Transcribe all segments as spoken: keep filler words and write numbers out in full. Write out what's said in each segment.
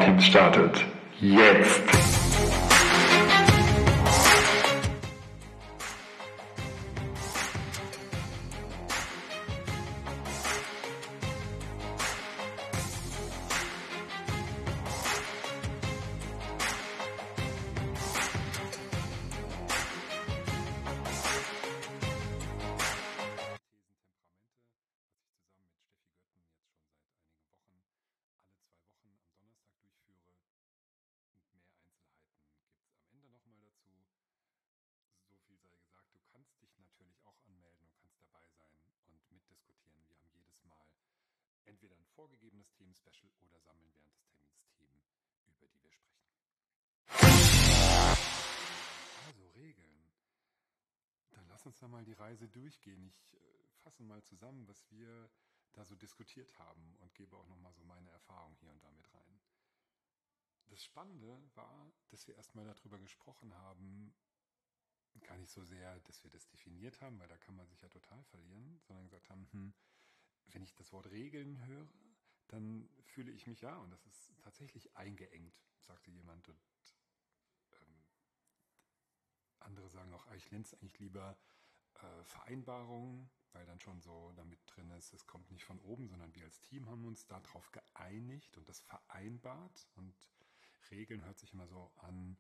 Powerteams startet jetzt! Entweder ein vorgegebenes Themen-Special oder sammeln während des Termins Themen, über die wir sprechen. Also Regeln. Dann lass uns da mal die Reise durchgehen. Ich äh, fasse mal zusammen, was wir da so diskutiert haben und gebe auch nochmal so meine Erfahrung hier und da mit rein. Das Spannende war, dass wir erstmal darüber gesprochen haben, gar nicht so sehr, dass wir das definiert haben, weil da kann man sich ja total verlieren, sondern gesagt haben, hm, wenn ich das Wort Regeln höre, dann fühle ich mich ja, und das ist tatsächlich eingeengt, sagte jemand. Und ähm, andere sagen auch, ich nenne es eigentlich lieber äh, Vereinbarungen, weil dann schon so damit drin ist, es kommt nicht von oben, sondern wir als Team haben uns darauf geeinigt und das vereinbart. Und Regeln hört sich immer so an,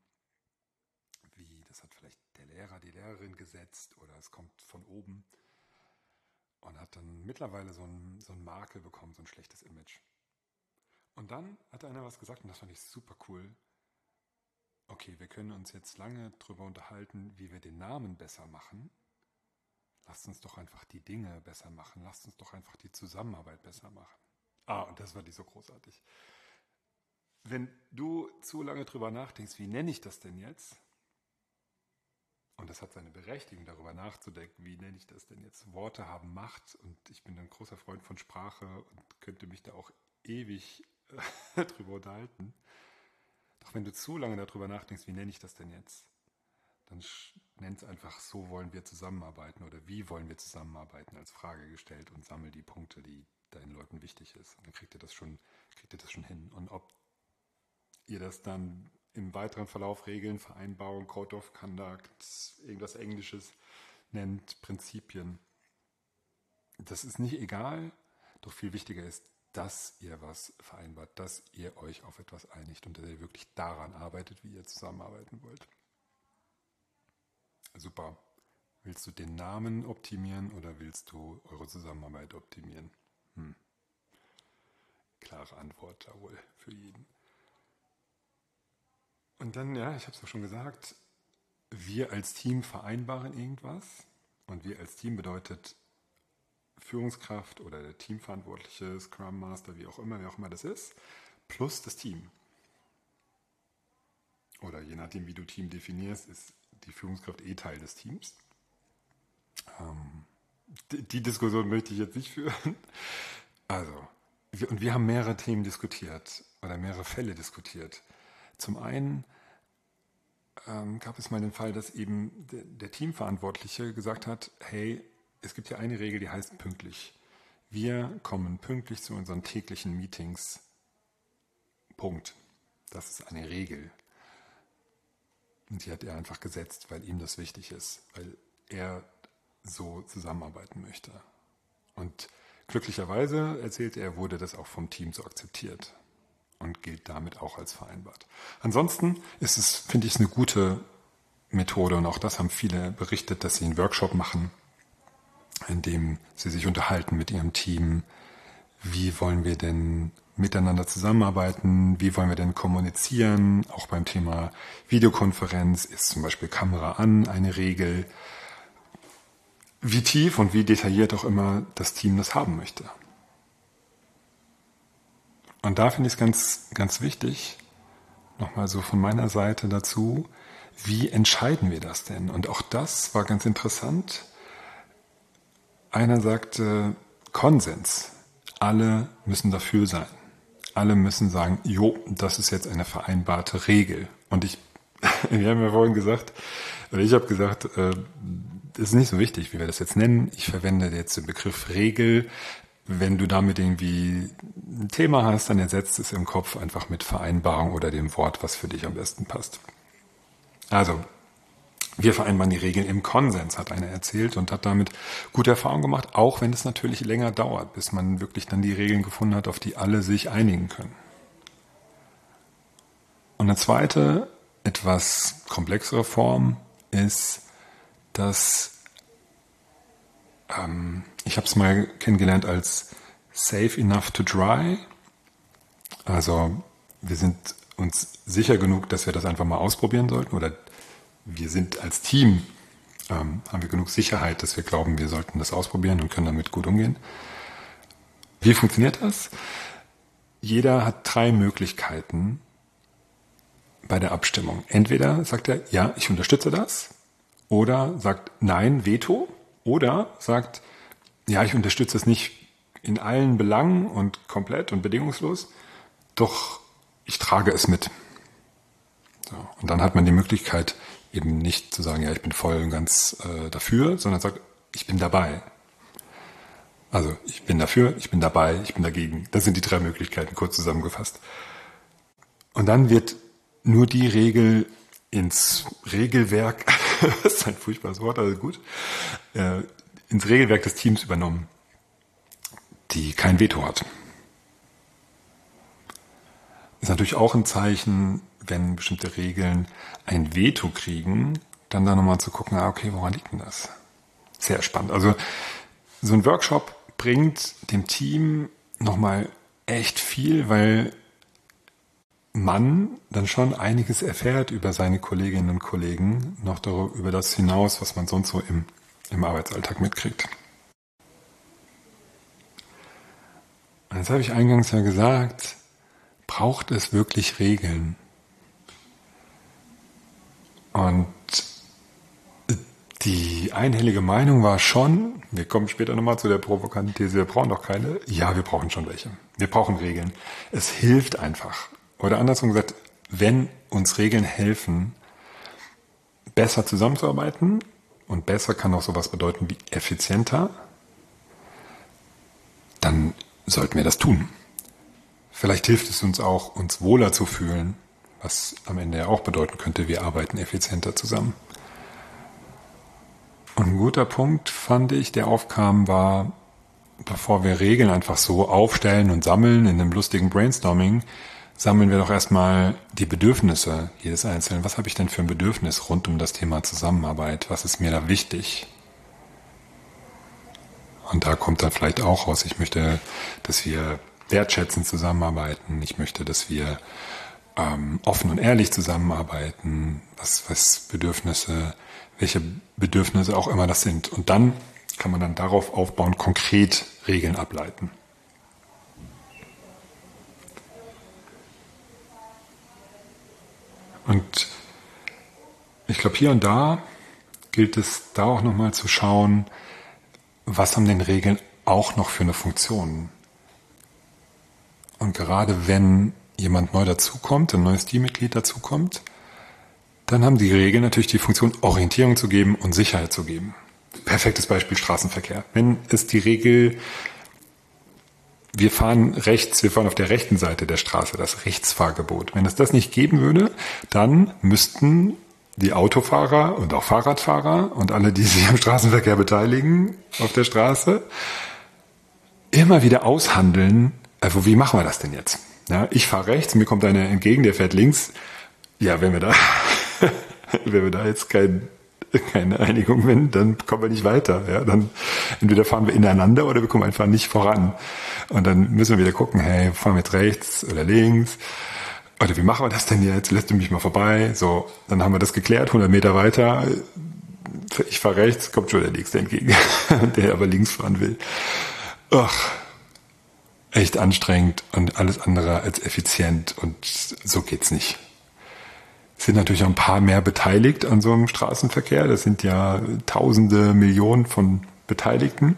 wie das hat vielleicht der Lehrer, die Lehrerin gesetzt oder es kommt von oben. Und hat dann mittlerweile so einen, so einen Makel bekommen, so ein schlechtes Image. Und dann hat einer was gesagt und das fand ich super cool. Okay, wir können uns jetzt lange drüber unterhalten, wie wir den Namen besser machen. Lasst uns doch einfach die Dinge besser machen. Lasst uns doch einfach die Zusammenarbeit besser machen. Ah, und das war die so großartig. Wenn du zu lange drüber nachdenkst, wie nenne ich das denn jetzt? Und das hat seine Berechtigung, darüber nachzudenken, wie nenne ich das denn jetzt? Worte haben Macht und ich bin ein großer Freund von Sprache und könnte mich da auch ewig äh, drüber unterhalten. Doch wenn du zu lange darüber nachdenkst, wie nenne ich das denn jetzt? Dann nenn es einfach, so wollen wir zusammenarbeiten oder wie wollen wir zusammenarbeiten als Frage gestellt und sammel die Punkte, die deinen Leuten wichtig ist. Und dann kriegt ihr das schon, kriegt ihr das schon hin. Und ob ihr das dann im weiteren Verlauf Regeln, Vereinbarung, Code of Conduct, irgendwas Englisches nennt, Prinzipien. Das ist nicht egal, doch viel wichtiger ist, dass ihr was vereinbart, dass ihr euch auf etwas einigt und dass ihr wirklich daran arbeitet, wie ihr zusammenarbeiten wollt. Super. Willst du den Namen optimieren oder willst du eure Zusammenarbeit optimieren? Hm. Klare Antwort da wohl für jeden. Und dann, ja, ich habe es auch schon gesagt, wir als Team vereinbaren irgendwas und wir als Team bedeutet Führungskraft oder der Teamverantwortliche, Scrum Master, wie auch immer, wer auch immer das ist, plus das Team. Oder je nachdem, wie du Team definierst, ist die Führungskraft eh Teil des Teams. Ähm, die, die Diskussion möchte ich jetzt nicht führen. Also, wir, und wir haben mehrere Themen diskutiert oder mehrere Fälle diskutiert. Zum einen ähm, gab es mal den Fall, dass eben der, der Teamverantwortliche gesagt hat, hey, es gibt ja eine Regel, die heißt pünktlich. Wir kommen pünktlich zu unseren täglichen Meetings. Punkt. Das ist eine Regel. Und die hat er einfach gesetzt, weil ihm das wichtig ist, weil er so zusammenarbeiten möchte. Und glücklicherweise, erzählt er, wurde das auch vom Team so akzeptiert. Und gilt damit auch als vereinbart. Ansonsten ist es, finde ich, eine gute Methode und auch das haben viele berichtet, dass sie einen Workshop machen, in dem sie sich unterhalten mit ihrem Team. Wie wollen wir denn miteinander zusammenarbeiten? Wie wollen wir denn kommunizieren? Auch beim Thema Videokonferenz ist zum Beispiel Kamera an eine Regel. Wie tief und wie detailliert auch immer das Team das haben möchte. Und da finde ich es ganz, ganz wichtig, nochmal so von meiner Seite dazu, wie entscheiden wir das denn? Und auch das war ganz interessant. Einer sagte Konsens. Alle müssen dafür sein. Alle müssen sagen, jo, das ist jetzt eine vereinbarte Regel. Und ich, wir haben ja vorhin gesagt, oder ich habe gesagt, äh, das ist nicht so wichtig, wie wir das jetzt nennen. Ich verwende jetzt den Begriff Regel. wenn du damit irgendwie ein Thema hast, dann ersetzt es im Kopf einfach mit Vereinbarung oder dem Wort, was für dich am besten passt. Also, wir vereinbaren die Regeln im Konsens, hat einer erzählt und hat damit gute Erfahrungen gemacht, auch wenn es natürlich länger dauert, bis man wirklich dann die Regeln gefunden hat, auf die alle sich einigen können. Und eine zweite, etwas komplexere Form ist, dass ähm, ich habe es mal kennengelernt als safe enough to try. Also wir sind uns sicher genug, dass wir das einfach mal ausprobieren sollten, oder wir sind als Team, ähm, haben wir genug Sicherheit, dass wir glauben, wir sollten das ausprobieren und können damit gut umgehen. Wie funktioniert das? Jeder hat drei Möglichkeiten bei der Abstimmung. Entweder sagt er, ja, ich unterstütze das, oder sagt, nein, Veto, oder sagt, ja, ich unterstütze es nicht in allen Belangen und komplett und bedingungslos, doch ich trage es mit. So, und dann hat man die Möglichkeit, eben nicht zu sagen, ja, ich bin voll und ganz äh, dafür, sondern sagt, ich bin dabei. Also ich bin dafür, ich bin dabei, ich bin dagegen. Das sind die drei Möglichkeiten, kurz zusammengefasst. Und dann wird nur die Regel ins Regelwerk, das ist ein furchtbares Wort, also gut, äh, ins Regelwerk des Teams übernommen, die kein Veto hat. Ist natürlich auch ein Zeichen, wenn bestimmte Regeln ein Veto kriegen, dann da nochmal zu gucken, ah, okay, woran liegt denn das? Sehr spannend. Also so ein Workshop bringt dem Team nochmal echt viel, weil man dann schon einiges erfährt über seine Kolleginnen und Kollegen, noch darüber, über das hinaus, was man sonst so im, im Arbeitsalltag mitkriegt. Und jetzt habe ich eingangs ja gesagt, braucht es wirklich Regeln? Und die einhellige Meinung war schon, wir kommen später nochmal zu der provokanten These, wir brauchen doch keine. Ja, wir brauchen schon welche. Wir brauchen Regeln. Es hilft einfach. Oder andersrum gesagt, wenn uns Regeln helfen, besser zusammenzuarbeiten, und besser kann auch sowas bedeuten wie effizienter, dann sollten wir das tun. Vielleicht hilft es uns auch, uns wohler zu fühlen, was am Ende ja auch bedeuten könnte, wir arbeiten effizienter zusammen. Und ein guter Punkt, fand ich, der aufkam, war, bevor wir Regeln einfach so aufstellen und sammeln in einem lustigen Brainstorming, sammeln wir doch erstmal die Bedürfnisse jedes Einzelnen. Was habe ich denn für ein Bedürfnis rund um das Thema Zusammenarbeit? Was ist mir da wichtig? Und da kommt dann vielleicht auch raus, ich möchte, dass wir wertschätzend zusammenarbeiten. Ich möchte, dass wir ähm, offen und ehrlich zusammenarbeiten. Was, was Bedürfnisse, welche Bedürfnisse auch immer das sind. Und dann kann man dann darauf aufbauen, konkret Regeln ableiten. Und ich glaube, hier und da gilt es da auch nochmal zu schauen, was haben denn Regeln auch noch für eine Funktion? Und gerade wenn jemand neu dazukommt, ein neues Teammitglied dazukommt, dann haben die Regeln natürlich die Funktion, Orientierung zu geben und Sicherheit zu geben. Perfektes Beispiel Straßenverkehr. Wenn es die Regel, wir fahren rechts, wir fahren auf der rechten Seite der Straße, das Rechtsfahrgebot. Wenn es das nicht geben würde, dann müssten die Autofahrer und auch Fahrradfahrer und alle, die sich am Straßenverkehr beteiligen auf der Straße, immer wieder aushandeln, also wie machen wir das denn jetzt? Ja, ich fahre rechts, mir kommt einer entgegen, der fährt links. Ja, wenn wir da, wenn wir da jetzt kein, keine Einigung finden, dann kommen wir nicht weiter. Ja, dann entweder fahren wir ineinander oder wir kommen einfach nicht voran. Und dann müssen wir wieder gucken, hey, fahren wir jetzt rechts oder links? Oder wie machen wir das denn jetzt? Lässt du mich mal vorbei? So, dann haben wir das geklärt, hundert Meter weiter. Ich fahre rechts, kommt schon der Nächste entgegen, der aber links fahren will. Ach, echt anstrengend und alles andere als effizient und so geht's nicht. Es sind natürlich auch ein paar mehr beteiligt an so einem Straßenverkehr. Das sind ja Tausende, Millionen von Beteiligten.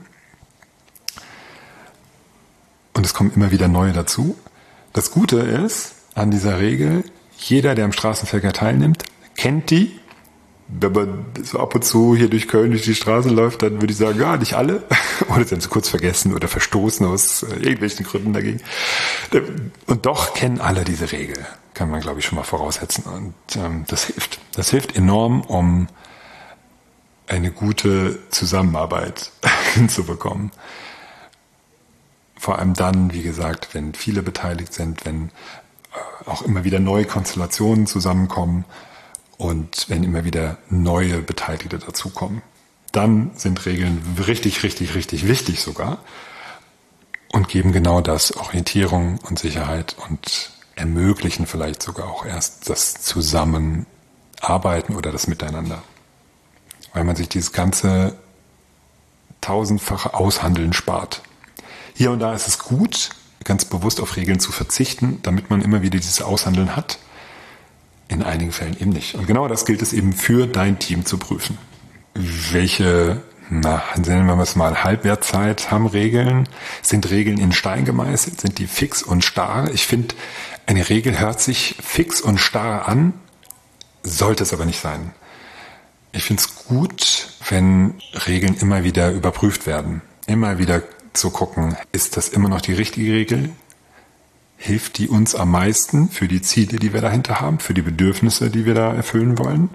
Und es kommen immer wieder neue dazu. Das Gute ist an dieser Regel, jeder, der am Straßenverkehr teilnimmt, kennt die wenn man so ab und zu hier durch Köln durch die Straße läuft, dann würde ich sagen, ja, nicht alle. Oder sie haben sie kurz vergessen oder verstoßen aus irgendwelchen Gründen dagegen. Und doch kennen alle diese Regel, kann man, glaube ich, schon mal voraussetzen. Und ähm, das hilft. Das hilft enorm, um eine gute Zusammenarbeit hinzubekommen. Vor allem dann, wie gesagt, wenn viele beteiligt sind, wenn äh, auch immer wieder neue Konstellationen zusammenkommen und wenn immer wieder neue Beteiligte dazukommen. Dann sind Regeln richtig, richtig, richtig wichtig sogar und geben genau das, Orientierung und Sicherheit, und ermöglichen vielleicht sogar auch erst das Zusammenarbeiten oder das Miteinander. Weil man sich dieses ganze tausendfache Aushandeln spart. Hier und da ist es gut, ganz bewusst auf Regeln zu verzichten, damit man immer wieder dieses Aushandeln hat. In einigen Fällen eben nicht. Und genau das gilt es eben für dein Team zu prüfen. Welche, na, nennen wir es mal, Halbwertzeit haben Regeln? Sind Regeln in Stein gemeißelt? Sind die fix und starr? Ich finde, eine Regel hört sich fix und starr an, sollte es aber nicht sein. Ich finde es gut, wenn Regeln immer wieder überprüft werden. Immer wieder zu gucken, ist das immer noch die richtige Regel? Hilft die uns am meisten für die Ziele, die wir dahinter haben, für die Bedürfnisse, die wir da erfüllen wollen?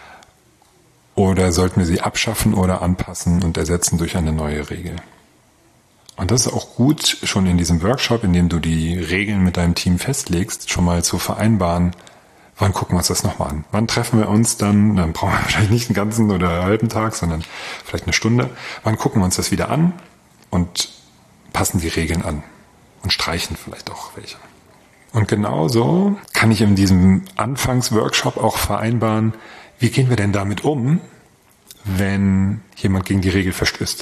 Oder sollten wir sie abschaffen oder anpassen und ersetzen durch eine neue Regel? Und das ist auch gut, schon in diesem Workshop, in dem du die Regeln mit deinem Team festlegst, schon mal zu vereinbaren, wann gucken wir uns das nochmal an? Wann treffen wir uns dann? Dann brauchen wir vielleicht nicht einen ganzen oder einen halben Tag, sondern vielleicht eine Stunde. Wann gucken wir uns das wieder an und passen die Regeln an? Und streichen vielleicht auch welche. Und genauso kann ich in diesem Anfangsworkshop auch vereinbaren, wie gehen wir denn damit um, wenn jemand gegen die Regel verstößt.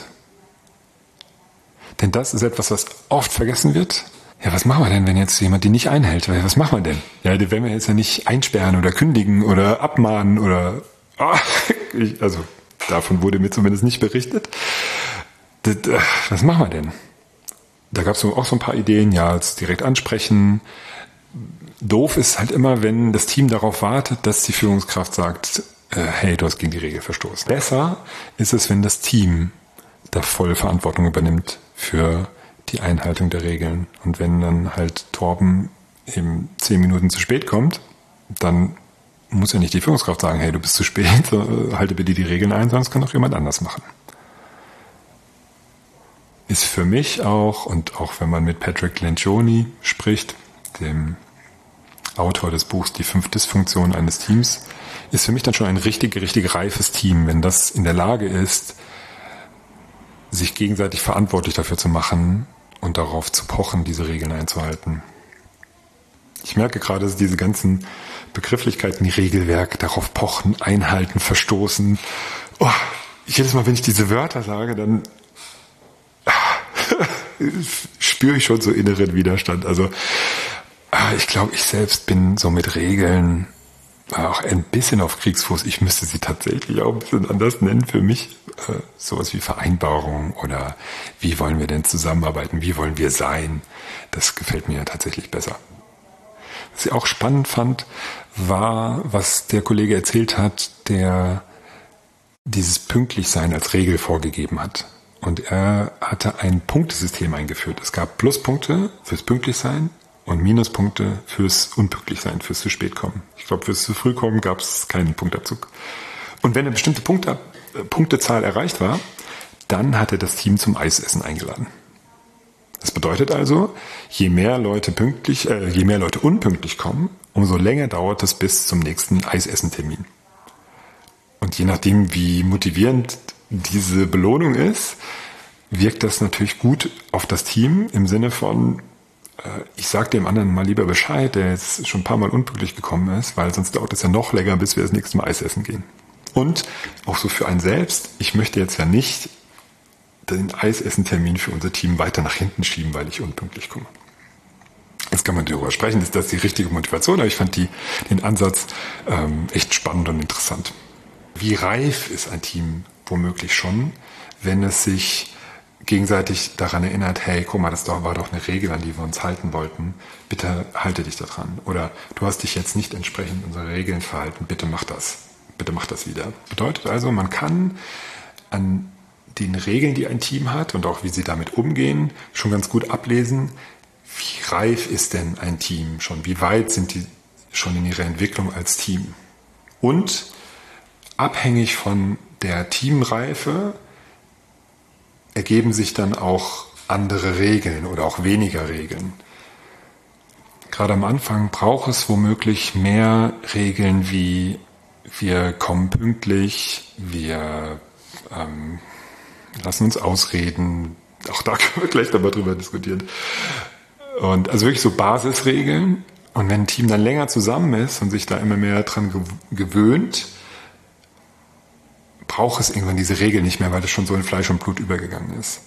Denn das ist etwas, was oft vergessen wird. Ja, was machen wir denn, wenn jetzt jemand die nicht einhält? Was machen wir denn? Ja, die werden wir jetzt ja nicht einsperren oder kündigen oder abmahnen oder... Oh, ich, also davon wurde mir zumindest nicht berichtet. Das, was machen wir denn? Da gab es auch so ein paar Ideen, ja, jetzt direkt ansprechen. Doof ist halt immer, wenn das Team darauf wartet, dass die Führungskraft sagt, äh, hey, du hast gegen die Regel verstoßen. Besser ist es, wenn das Team da voll Verantwortung übernimmt für die Einhaltung der Regeln. Und wenn dann halt Torben eben zehn Minuten zu spät kommt, dann muss ja nicht die Führungskraft sagen, hey, du bist zu spät, halte bitte die Regeln ein, sondern es kann auch jemand anders machen. Ist für mich auch, und auch wenn man mit Patrick Lencioni spricht, dem Autor des Buchs Die fünf Dysfunktionen eines Teams, ist für mich dann schon ein richtig, richtig reifes Team, wenn das in der Lage ist, sich gegenseitig verantwortlich dafür zu machen und darauf zu pochen, diese Regeln einzuhalten. Ich merke gerade, dass diese ganzen Begrifflichkeiten, die Regelwerk, darauf pochen, einhalten, verstoßen. Oh, jedes Mal, wenn ich diese Wörter sage, dann spüre ich schon so inneren Widerstand. Also ich glaube, ich selbst bin so mit Regeln auch ein bisschen auf Kriegsfuß. Ich müsste sie tatsächlich auch ein bisschen anders nennen für mich. Sowas wie Vereinbarung oder wie wollen wir denn zusammenarbeiten, wie wollen wir sein. Das gefällt mir tatsächlich besser. Was ich auch spannend fand, war, was der Kollege erzählt hat, der dieses Pünktlichsein als Regel vorgegeben hat. Und er hatte ein Punktesystem eingeführt. Es gab Pluspunkte fürs Pünktlichsein und Minuspunkte fürs Unpünktlichsein, fürs zu spät kommen. Ich glaube, fürs zu früh kommen gab es keinen Punktabzug. Und wenn eine bestimmte Punkte, äh, Punktezahl erreicht war, dann hat er das Team zum Eisessen eingeladen. Das bedeutet also, je mehr Leute pünktlich, äh, je mehr Leute unpünktlich kommen, umso länger dauert es bis zum nächsten Eisessentermin. Und je nachdem, wie motivierend diese Belohnung ist, wirkt das natürlich gut auf das Team im Sinne von, äh, ich sage dem anderen mal lieber Bescheid, der jetzt schon ein paar Mal unpünktlich gekommen ist, weil sonst dauert es ja noch länger, bis wir das nächste Mal Eis essen gehen. Und auch so für einen selbst, ich möchte jetzt ja nicht den Eisessentermin für unser Team weiter nach hinten schieben, weil ich unpünktlich komme. Jetzt kann man darüber sprechen, ist das die richtige Motivation, aber ich fand die, den Ansatz ähm, echt spannend und interessant. Wie reif ist ein Team womöglich schon, wenn es sich gegenseitig daran erinnert, hey, guck mal, das war doch eine Regel, an die wir uns halten wollten, bitte halte dich daran. Oder du hast dich jetzt nicht entsprechend unserer Regeln verhalten, bitte mach das. bitte mach das wieder. Bedeutet also, man kann an den Regeln, die ein Team hat und auch wie sie damit umgehen, schon ganz gut ablesen, wie reif ist denn ein Team schon, wie weit sind die schon in ihrer Entwicklung als Team. Und abhängig von der Teamreife ergeben sich dann auch andere Regeln oder auch weniger Regeln. Gerade am Anfang braucht es womöglich mehr Regeln wie wir kommen pünktlich, wir ähm, lassen uns ausreden, auch da können wir gleich dabei drüber diskutieren. Und also wirklich so Basisregeln. Und wenn ein Team dann länger zusammen ist und sich da immer mehr dran gewöhnt, braucht es irgendwann diese Regel nicht mehr, weil das schon so in Fleisch und Blut übergegangen ist.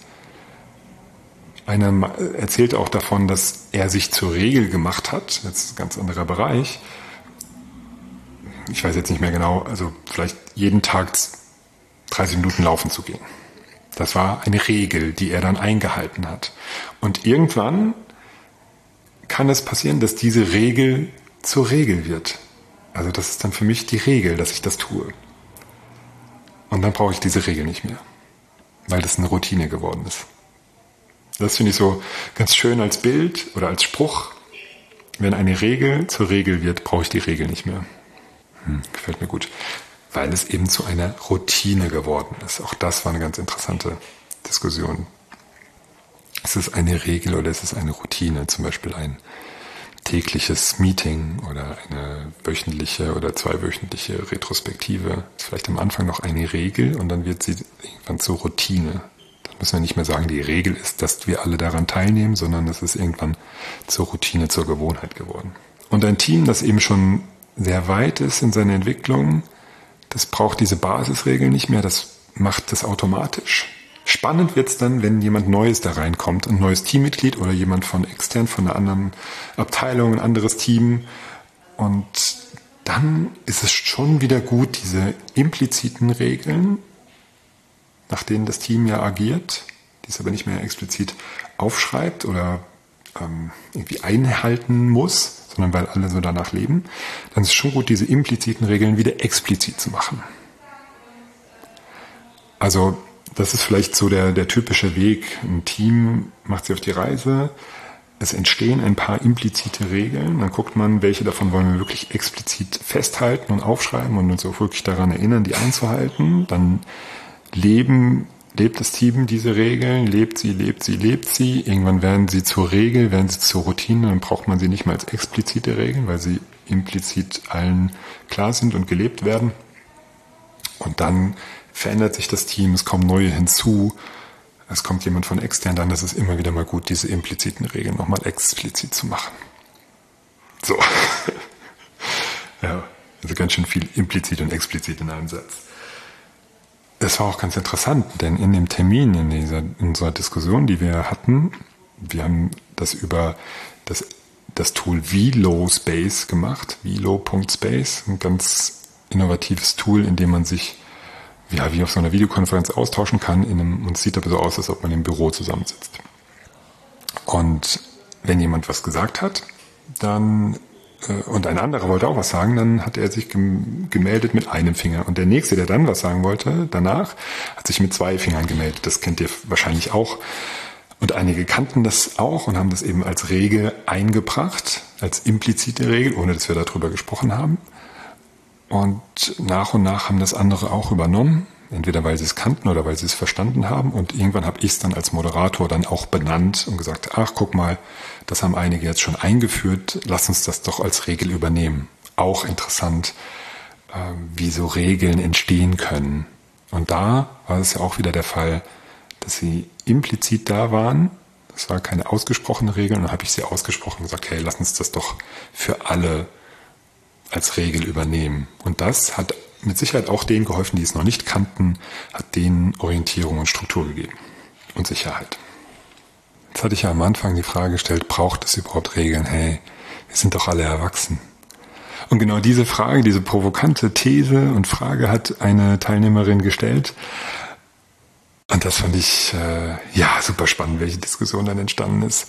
Einer erzählt auch davon, dass er sich zur Regel gemacht hat, jetzt ein ganz anderer Bereich. Ich weiß jetzt nicht mehr genau, also vielleicht jeden Tag dreißig Minuten laufen zu gehen. Das war eine Regel, die er dann eingehalten hat. Und irgendwann kann es passieren, dass diese Regel zur Regel wird. Also das ist dann für mich die Regel, dass ich das tue. Und dann brauche ich diese Regel nicht mehr, weil das eine Routine geworden ist. Das finde ich so ganz schön als Bild oder als Spruch. Wenn eine Regel zur Regel wird, brauche ich die Regel nicht mehr. Hm, gefällt mir gut. Weil es eben zu einer Routine geworden ist. Auch das war eine ganz interessante Diskussion. Ist es eine Regel oder ist es eine Routine? Zum Beispiel ein tägliches Meeting oder eine wöchentliche oder zweiwöchentliche Retrospektive. Ist vielleicht am Anfang noch eine Regel und dann wird sie irgendwann zur Routine. Dann müssen wir nicht mehr sagen, die Regel ist, dass wir alle daran teilnehmen, sondern es ist irgendwann zur Routine, zur Gewohnheit geworden. Und ein Team, das eben schon sehr weit ist in seiner Entwicklung, das braucht diese Basisregeln nicht mehr, das macht das automatisch. Spannend wird's dann, wenn jemand Neues da reinkommt, ein neues Teammitglied oder jemand von extern, von einer anderen Abteilung, ein anderes Team. Und dann ist es schon wieder gut, diese impliziten Regeln, nach denen das Team ja agiert, die es aber nicht mehr explizit aufschreibt oder ähm, irgendwie einhalten muss, sondern weil alle so danach leben, dann ist es schon gut, diese impliziten Regeln wieder explizit zu machen. Also das ist vielleicht so der, der typische Weg. Ein Team macht sich auf die Reise, es entstehen ein paar implizite Regeln, dann guckt man, welche davon wollen wir wirklich explizit festhalten und aufschreiben und uns auch wirklich daran erinnern, die einzuhalten. Dann leben, lebt das Team diese Regeln, lebt sie, lebt sie, lebt sie. Irgendwann werden sie zur Regel, werden sie zur Routine, dann braucht man sie nicht mehr als explizite Regeln, weil sie implizit allen klar sind und gelebt werden. Und dann verändert sich das Team, es kommen neue hinzu, es kommt jemand von extern, dann ist es immer wieder mal gut, diese impliziten Regeln nochmal explizit zu machen. So. Ja, also ganz schön viel implizit und explizit in einem Satz. Das war auch ganz interessant, denn in dem Termin, in dieser in unserer Diskussion, die wir hatten, wir haben das über das, das Tool VeloSpace gemacht, velo Punkt space, ein ganz innovatives Tool, in dem man sich ja, wie auf so einer Videokonferenz austauschen kann, in einem, und es sieht aber so aus, als ob man im Büro zusammensitzt. Und wenn jemand was gesagt hat, dann äh, und ein anderer wollte auch was sagen, dann hat er sich gem- gemeldet mit einem Finger. Und der Nächste, der dann was sagen wollte, danach, hat sich mit zwei Fingern gemeldet. Das kennt ihr wahrscheinlich auch. Und einige kannten das auch und haben das eben als Regel eingebracht, als implizite Regel, ohne dass wir darüber gesprochen haben. Und nach und nach haben das andere auch übernommen, entweder weil sie es kannten oder weil sie es verstanden haben. Und irgendwann habe ich es dann als Moderator dann auch benannt und gesagt, ach, guck mal, das haben einige jetzt schon eingeführt, lass uns das doch als Regel übernehmen. Auch interessant, äh, wie so Regeln entstehen können. Und da war es ja auch wieder der Fall, dass sie implizit da waren. Das war keine ausgesprochene Regel. Und dann habe ich sie ausgesprochen und gesagt, hey, lass uns das doch für alle als Regel übernehmen. Und das hat mit Sicherheit auch denen geholfen, die es noch nicht kannten, hat denen Orientierung und Struktur gegeben und Sicherheit. Jetzt hatte ich ja am Anfang die Frage gestellt, braucht es überhaupt Regeln? Hey, wir sind doch alle erwachsen. Und genau diese Frage, diese provokante These und Frage hat eine Teilnehmerin gestellt. Und das fand ich äh, ja super spannend, welche Diskussion dann entstanden ist.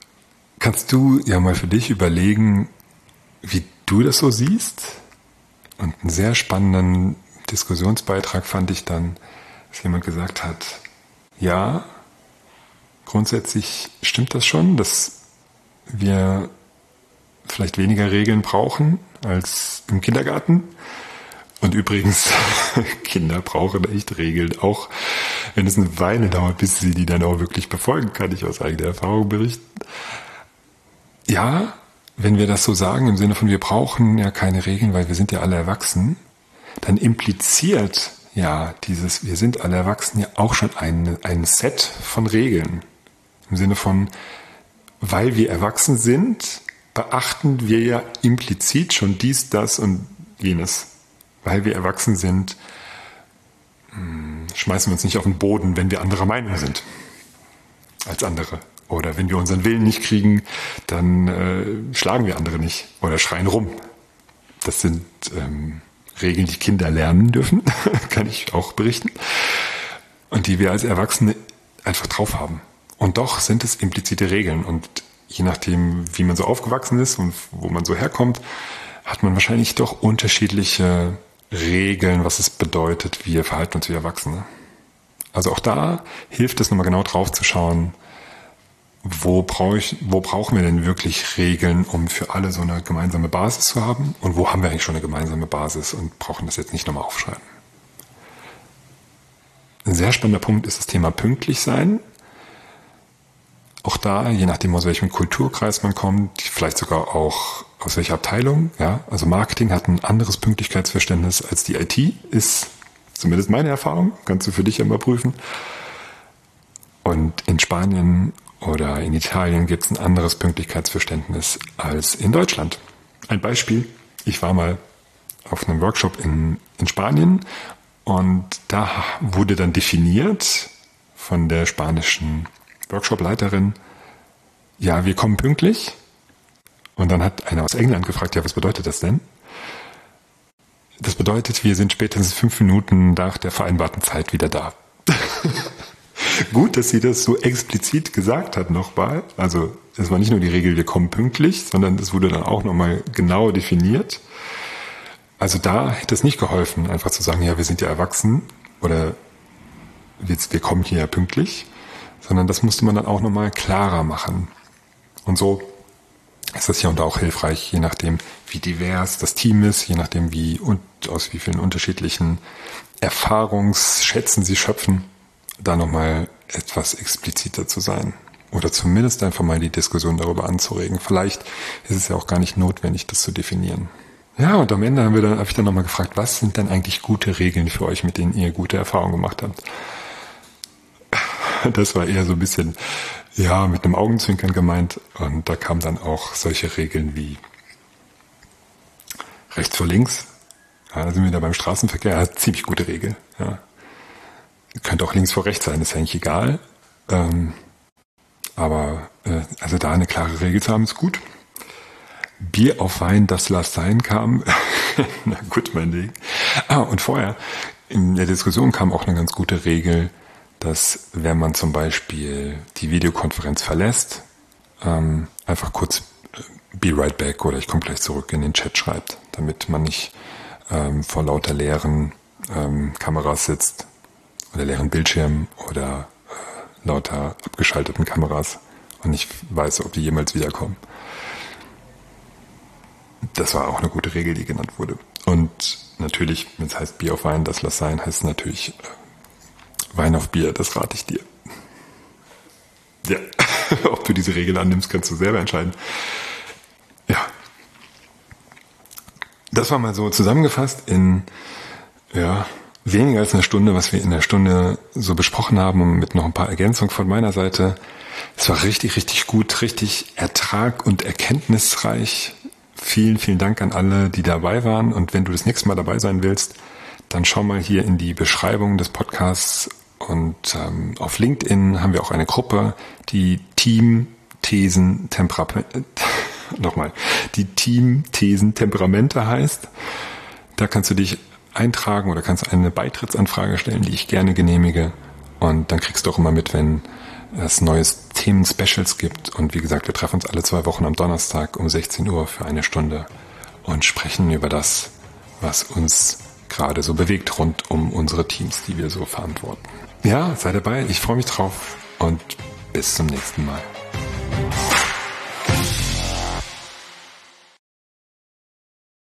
Kannst du ja mal für dich überlegen, wie du das so siehst? Und einen sehr spannenden Diskussionsbeitrag fand ich dann, dass jemand gesagt hat, ja, grundsätzlich stimmt das schon, dass wir vielleicht weniger Regeln brauchen als im Kindergarten. Und übrigens, Kinder brauchen echt Regeln, auch wenn es eine Weile dauert, bis sie die dann auch wirklich befolgen, kann ich aus eigener Erfahrung berichten. Ja, wenn wir das so sagen, im Sinne von wir brauchen ja keine Regeln, weil wir sind ja alle erwachsen, dann impliziert ja dieses wir sind alle erwachsen ja auch schon ein, ein Set von Regeln. Im Sinne von, weil wir erwachsen sind, beachten wir ja implizit schon dies, das und jenes. Weil wir erwachsen sind, schmeißen wir uns nicht auf den Boden, wenn wir anderer Meinung sind als andere. Oder wenn wir unseren Willen nicht kriegen, dann äh, schlagen wir andere nicht oder schreien rum. Das sind ähm, Regeln, die Kinder lernen dürfen, kann ich auch berichten. Und die wir als Erwachsene einfach drauf haben. Und doch sind es implizite Regeln. Und je nachdem, wie man so aufgewachsen ist und wo man so herkommt, hat man wahrscheinlich doch unterschiedliche Regeln, was es bedeutet, wir verhalten uns wie Erwachsene. Also auch da hilft es nochmal genau drauf zu schauen, wo, brauch ich, wo brauchen wir denn wirklich Regeln, um für alle so eine gemeinsame Basis zu haben und wo haben wir eigentlich schon eine gemeinsame Basis und brauchen das jetzt nicht nochmal aufschreiben. Ein sehr spannender Punkt ist das Thema pünktlich sein. Auch da, je nachdem aus welchem Kulturkreis man kommt, vielleicht sogar auch aus welcher Abteilung, ja, also Marketing hat ein anderes Pünktlichkeitsverständnis als die I T, ist zumindest meine Erfahrung, kannst du für dich ja mal prüfen. Und in Spanien oder in Italien gibt es ein anderes Pünktlichkeitsverständnis als in Deutschland. Ein Beispiel, ich war mal auf einem Workshop in, in Spanien und da wurde dann definiert von der spanischen Workshop-Leiterin, ja, wir kommen pünktlich. Und dann hat einer aus England gefragt, ja, was bedeutet das denn? Das bedeutet, wir sind spätestens fünf Minuten nach der vereinbarten Zeit wieder da. Gut, dass sie das so explizit gesagt hat nochmal. Also es war nicht nur die Regel, wir kommen pünktlich, sondern es wurde dann auch nochmal genau definiert. Also da hätte es nicht geholfen, einfach zu sagen, ja, wir sind ja erwachsen oder wir, wir kommen hier ja pünktlich, sondern das musste man dann auch nochmal klarer machen. Und so ist das hier und da auch hilfreich, je nachdem, wie divers das Team ist, je nachdem, wie und aus wie vielen unterschiedlichen Erfahrungsschätzen sie schöpfen, da nochmal etwas expliziter zu sein. Oder zumindest einfach mal die Diskussion darüber anzuregen. Vielleicht ist es ja auch gar nicht notwendig, das zu definieren. Ja, und am Ende haben wir dann, habe ich dann nochmal gefragt, was sind denn eigentlich gute Regeln für euch, mit denen ihr gute Erfahrungen gemacht habt? Das war eher so ein bisschen, ja, mit einem Augenzwinkern gemeint. Und da kamen dann auch solche Regeln wie rechts vor links. Ja, da sind wir da beim Straßenverkehr. Ja, ziemlich gute Regel. Ja. Könnte auch links vor rechts sein, ist ja eigentlich egal. Ähm, aber äh, also da eine klare Regel zu haben, ist gut. Bier auf Wein, das lass sein kam. Na gut, mein Ding. Ah, und vorher, in der Diskussion kam auch eine ganz gute Regel, dass wenn man zum Beispiel die Videokonferenz verlässt, ähm, einfach kurz äh, be right back oder ich komme gleich zurück in den Chat schreibt, damit man nicht ähm, vor lauter leeren ähm, Kameras sitzt oder leeren Bildschirmen oder äh, lauter abgeschalteten Kameras und nicht weiß, ob die jemals wiederkommen. Das war auch eine gute Regel, die genannt wurde. Und natürlich, wenn es heißt Bier auf Wein, das lass sein, heißt es natürlich äh, Wein auf Bier, das rate ich dir. Ja, ob du diese Regel annimmst, kannst du selber entscheiden. Ja. Das war mal so zusammengefasst in ja, weniger als einer Stunde, was wir in der Stunde so besprochen haben und mit noch ein paar Ergänzungen von meiner Seite. Es war richtig, richtig gut, richtig ertrag- und erkenntnisreich. Vielen, vielen Dank an alle, die dabei waren. Und wenn du das nächste Mal dabei sein willst, dann schau mal hier in die Beschreibung des Podcasts. Und ähm, auf LinkedIn haben wir auch eine Gruppe, die Team Thesen Temperamente, nochmal, die Team Thesen Temperamente heißt. Da kannst du dich eintragen oder kannst eine Beitrittsanfrage stellen, die ich gerne genehmige. Und dann kriegst du auch immer mit, wenn es neues Themen-Specials gibt. Und wie gesagt, wir treffen uns alle zwei Wochen am Donnerstag um sechzehn Uhr für eine Stunde und sprechen über das, was uns gerade so bewegt rund um unsere Teams, die wir so verantworten. Ja, sei dabei, ich freue mich drauf und bis zum nächsten Mal.